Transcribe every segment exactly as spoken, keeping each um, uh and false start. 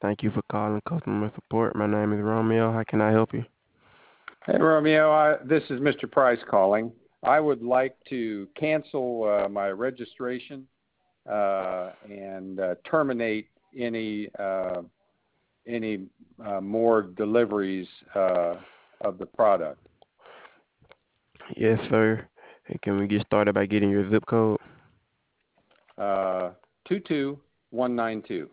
Thank you for calling customer support. My name is Romeo. How can I help you? Hey, Romeo. I, this is Mister Price calling. I would like to cancel uh, my registration uh, and uh, terminate any uh, any uh, more deliveries uh, of the product. Yes, sir. And can we get started by getting your zip code? Uh, two two one nine two.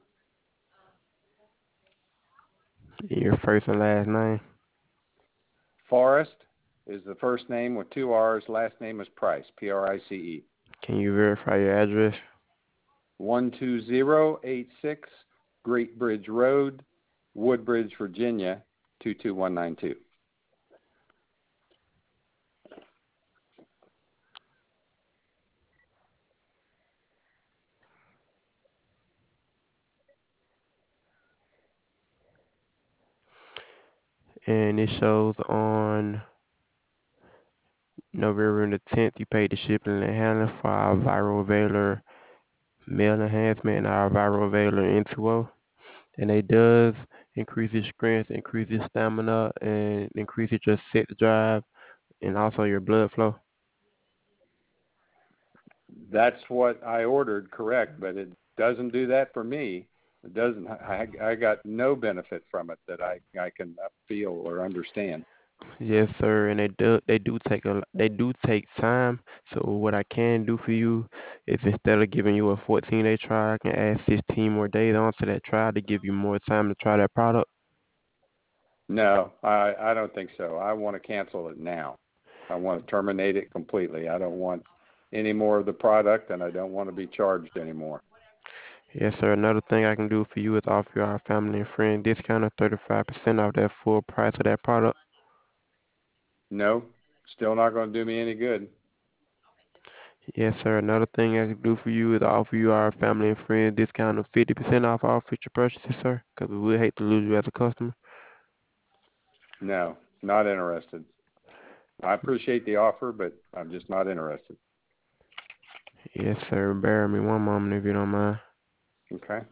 Your first and last name? Forrest is the first name with two R's. Last name is Price, P R I C E. Can you verify your address? one two zero eight six Great Bridge Road, Woodbridge, Virginia, two two one nine two. And it shows on November the tenth you paid the shipping and handling for our viral veiler mail enhancement and our viral veiler N two O. And it does increase your strength, increase your stamina, and increase your sex drive, and also your blood flow. That's what I ordered, correct, but it doesn't do that for me. It doesn't. I, I got no benefit from it that I, I can feel or understand. Yes, sir, and they do they do take a they do take time. So what I can do for you is instead of giving you a fourteen day trial, I can add sixteen more days onto that trial to give you more time to try that product. No, I, I don't think so. I want to cancel it now. I want to terminate it completely. I don't want any more of the product, and I don't want to be charged anymore. Yes, sir. Another thing I can do for you is offer you our family and friend discount of thirty-five percent off that full price of that product. No, still not going to do me any good. Yes, sir. Another thing I can do for you is offer you our family and friend discount of fifty percent off all future purchases, sir, because we would hate to lose you as a customer. No, not interested. I appreciate the offer, but I'm just not interested. Yes, sir. Bear me one moment if you don't mind. Okay.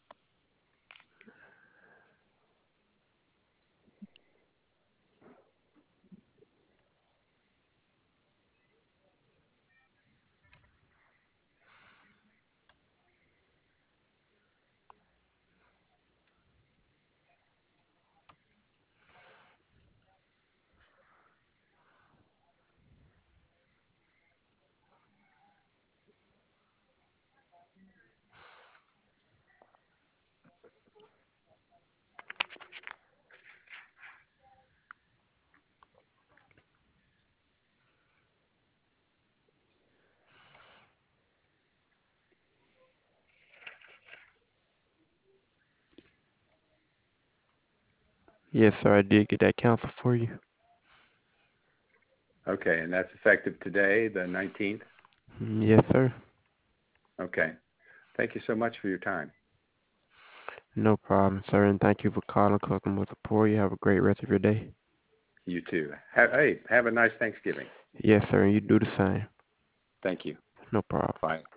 Yes, sir. I did get that cancel for you. Okay, and that's effective today, the nineteenth? Yes, sir. Okay. Thank you so much for your time. No problem, sir. And thank you for calling customer support. You have a great rest of your day. You too. Have, hey, have a nice Thanksgiving. Yes, sir. And you do the same. Thank you. No problem. Bye.